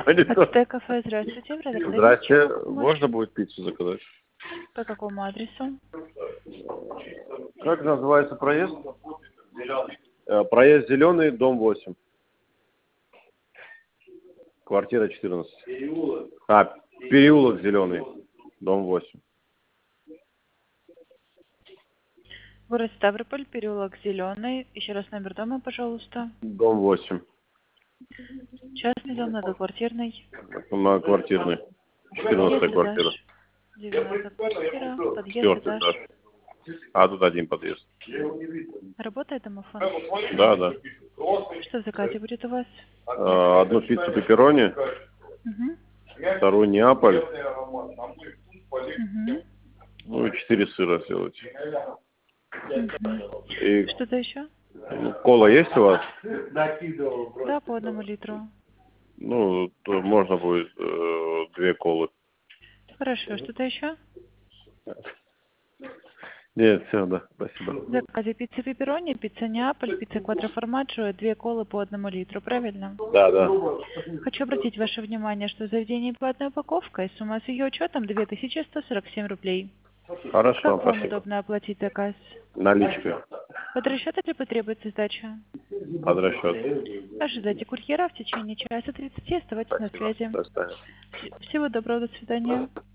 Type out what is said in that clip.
Ацтек кафе, здравствуйте. Здрасте. Можно будет пиццу заказать? По какому адресу? Как называется проезд? Проезд Зеленый, дом 8. Квартира 14. Переулок Зеленый, дом 8. Город Ставрополь, переулок Зеленый. Еще раз номер дома, пожалуйста. Дом 8. Частный дом, многоквартирный. Многоквартирный. 14 квартира. 90 квартира, подъезд, 4 этаж. этаж. А тут один подъезд. Работает домофон? Да. Что в заказе будет у вас? Одну пиццу пепперони, Угу. вторую Неаполь, Угу. ну и 4 сыра сделайте. И Что-то еще? кола есть у вас? Да, по 1 литру. Ну, то можно будет 2 колы. Хорошо, что-то еще? Нет, все, да, спасибо. В заказе пицца пепперони, пицца Неаполь, пицца квадроформаджо, 2 колы по 1 литру, правильно? Да. Хочу обратить ваше внимание, что в заведении платная упаковка и сумма с ее учетом 2147 рублей. Хорошо, Как вам спасибо. удобно оплатить заказ? Наличкой. Под расчет или потребуется сдача? Под расчет. Ожидайте курьера в течение часа 30, оставайтесь на связи. Спасибо. До свидания. Всего доброго, до свидания.